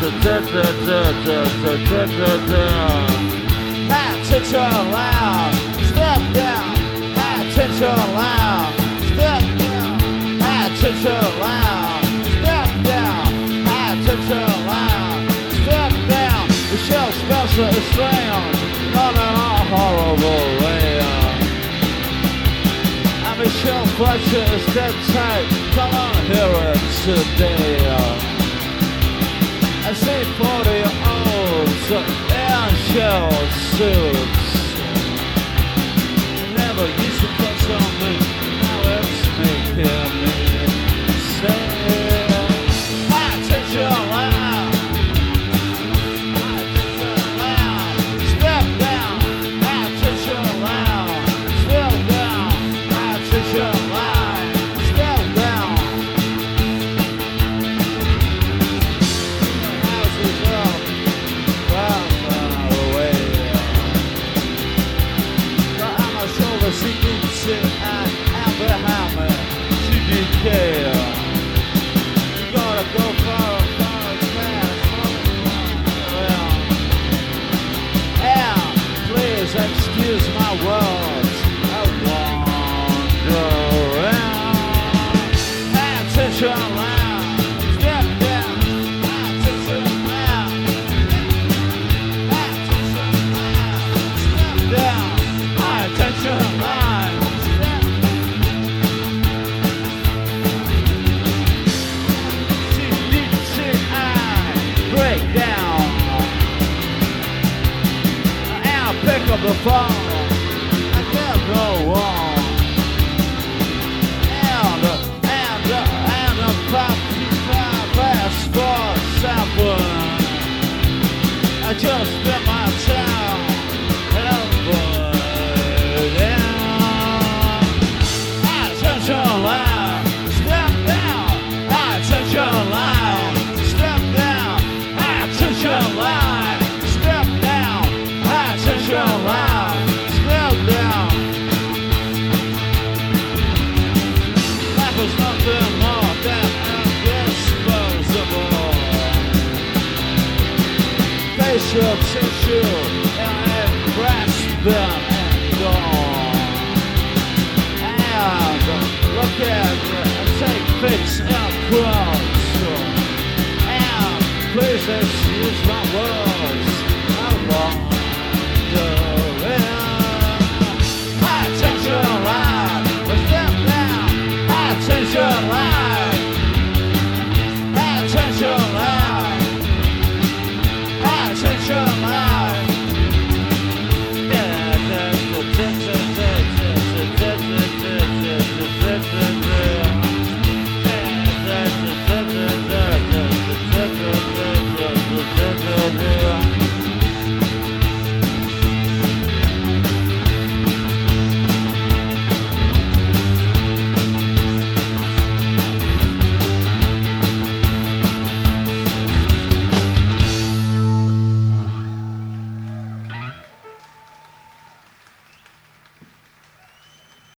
Attention loud, step down. Attention loud, step down. Attention loud, step down. Attention loud, step down. The show special is slammed, not in a horrible way. And Michelle Fletcher is dead tight. Come on, hear it today. I see 40-year-olds in shell suits. Never used to touch on me, now it's making me say, attention loud, attention loud, step down, attention loud, step down, attention loud, step down. Houses up, far away. I'm a shoulder CDC and behind me, CDK. You gotta go far, far, fast. And please excuse my words. I wander around. Attention loud, step down. Attention loud, attention loud, step down. Attention loud, step CDCI, break down. And pick up the phone. I can't go on. And a passport sample. I just spent my time down. Attention loud, step down. Attention loud, step down. Attention loud, step down. Attention loud, step down. Life is nothing more than indisposable. Facial tissue and grasping and gone. And look at and take face and close. And please excuse my words.